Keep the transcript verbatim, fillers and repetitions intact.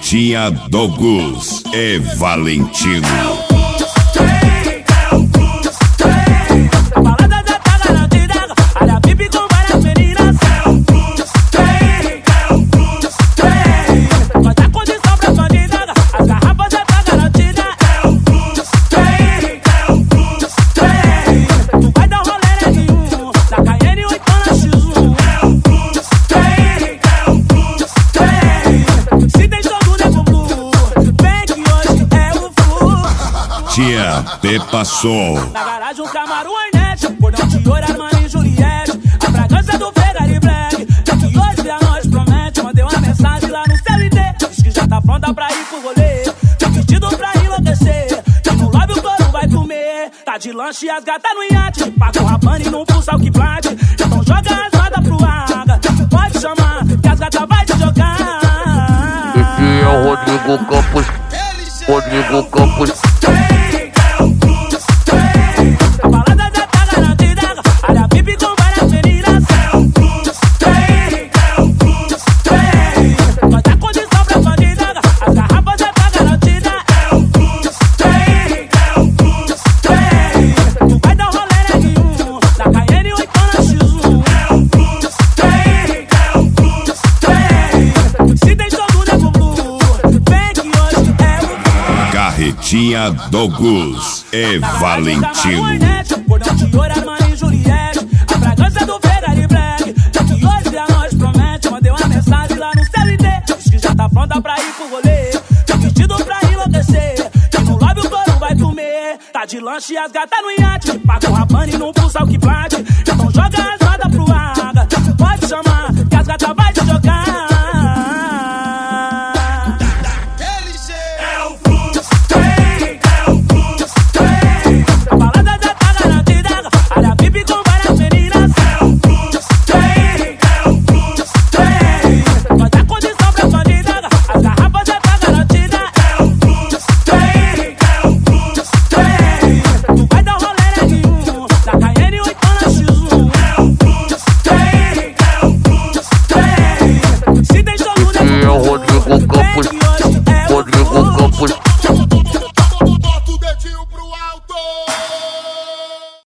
Carretinha do Gus e Valentino. Tia P passou. Na garagem um Camaro Hornet, cordão de ouro, Armani e Juliette, a fragrância do Ferrari Black. Já que hoje a noite promete, mandei uma mensagem lá no C L T. Diz que já tá pronta pra ir pro rolê, tem vestido pra enlouquecer, que no lobby o couro vai comer. Tá de lanche as gatas no iate, paga o Rabani não pulsa o que plate. Então joga as rodas pro água, pode chamar que as gatas vai te jogar. Esse é o Rodrigo Campos, Rodrigo Campos. A balada já tá garantida, área V I P com várias meninas. Nós dá condição pra bandida, as garrafas já tá garantida. Tu vai dar um rolê nenhum, da Cayenne ou então na X um. Se tem show do Nego Blue, vem que hoje é o Carretinha do Gus e Valentino. Cordão de ouro, Armani e Juliette, a fragrância do Ferrari Black. Já que hoje a noite promete, mandei uma mensagem lá no C L T. Diz que já tá pronta pra ir pro rolê, tem vestido pra enlouquecer, que no lobby o couro vai comer. Tá de lanche as gatas no iate, paga o Rabani não pulsa o que plate. Então joga as